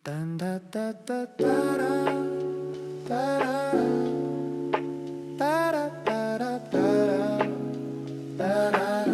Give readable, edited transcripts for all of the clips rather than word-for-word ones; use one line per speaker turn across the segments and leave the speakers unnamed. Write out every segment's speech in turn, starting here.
哒哒哒哒哒哒哒哒哒哒哒哒哒哒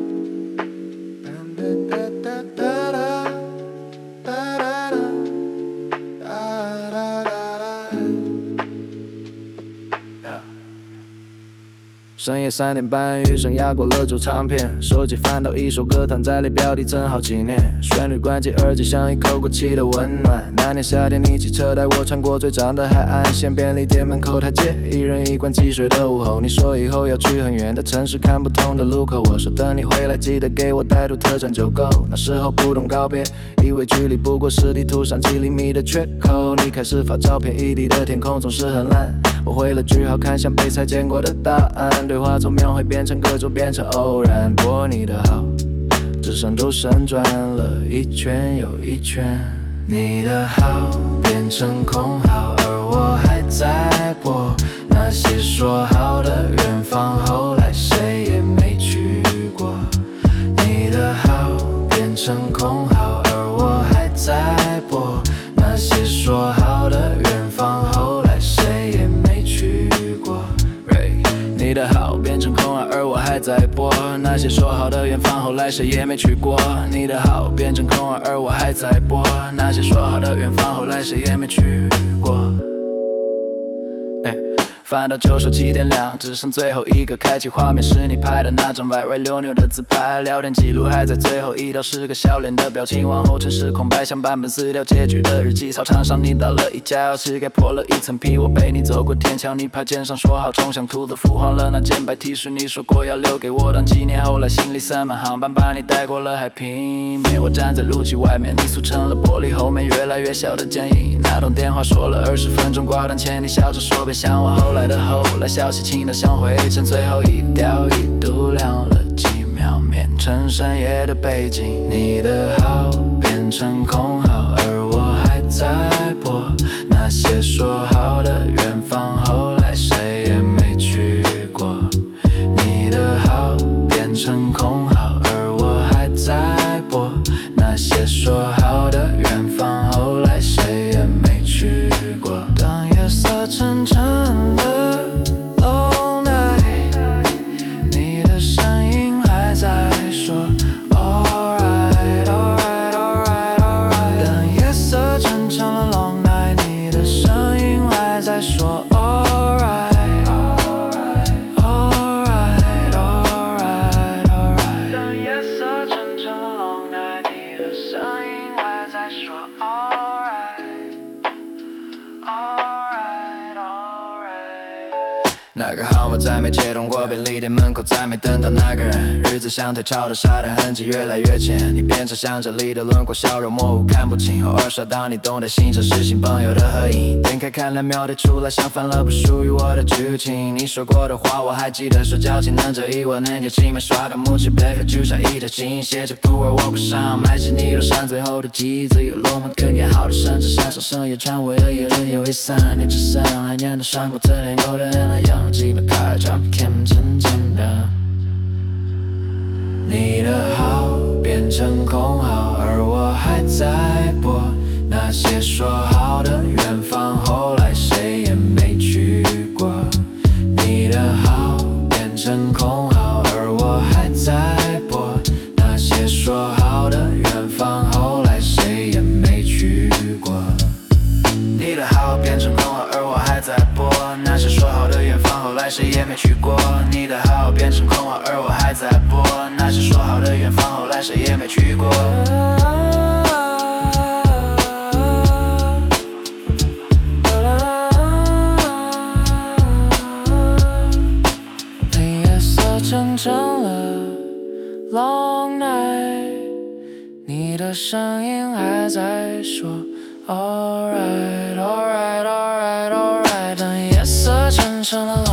深夜3点半，余生压过了旧唱片，手机翻到一首歌，躺在列表里正好纪念。旋律关进耳机，像一口过期的温暖。那年夏天，你骑车带我穿过最长的海岸线，便利店门口台阶，一人一罐积水的午后。你说以后要去很远的城市，看不同的路口。我说等你回来，记得给我带路特产就够。那时候不懂告别，以为距离不过是地图上几厘米的缺口。你开始发照片，异地的天空总是很蓝。我回了句号，看向被裁剪过的答案。对话从描绘变成各种，变成偶然。播你的好，只剩周身转了一圈又一圈。你的好变成空号，而我还在播那些说好的远方，后来谁也没去过。你的好变成空号，而我还在播那些说好的远方，后来谁也没去过。你的好变成空话，而我还在播那些说好的远方，后来谁也没去过。你的好变成空话，而我还在播那些说好的远方，后来谁也没去过。翻到旧手机点亮，只剩最后一个开启画面，是你拍的那张歪歪溜扭的自拍，聊天记录还在最后一条，是个笑脸的表情，往后城市空白，像版本撕掉结局的日记。操场上你倒了一跤，膝盖破了一层皮，我陪你走过天桥，你爬肩上说好冲向秃子，敷黄了那件白 T 恤，你说过要留给我当纪念，后来行李塞满航班，把你带过了海平面。我站在路基外面，你塑成了玻璃后面越来越小的剪影。那通电话说了20分钟，挂断前你笑着说别想我，后来的后来，消息轻得像灰尘，最后一调一度亮了几秒，变成深夜的背景。你的好变成空号，而我还在播那些说好的远方，后来谁也没去过。你的好变成空号，而我还在播那些说好的远方，后来谁也没去过。当夜色沉沉的long night， 你的声音还在说 alright alright alright alright。 当夜色沉沉了 long night， 你的声音还在说 alright alright alright alright alright。 当夜色沉沉了 long night， 你的声音还在说 alright alright alright。 那个号码再没接通过，便利店门口再没等到那个人，日子像退潮的沙的痕迹越来越浅，你变成像这里的轮廓，笑容模糊看不清，偶尔刷到你懂得欣赏是新朋友的合影，点开看2秒得出来，像翻了不属于我的剧情。你说过的话我还记得，说交情能这一万年，就起码刷个木器杯，就像一条心写着图而我不上，埋起你路上最后的记忆，自有龙门更加好的甚至山上深夜传闻，一人有一散，你只剩来年的伤过曾连过的那样，几百块照片真正的。你的好变成空号，而我还在播那些说好的远方，后来谁也没去过。你的好变成空号，而我还在播那些说好的远方，后来谁也没去过。你的好变成空号，而我还在播那些说好的远方，后来谁也没去过。你的好变成空号，而我还在播那些说好的远方，后来谁也没去过。当夜色沉沉了 long night， 你的声音还在说 alright alright alright alright。 当夜色沉沉了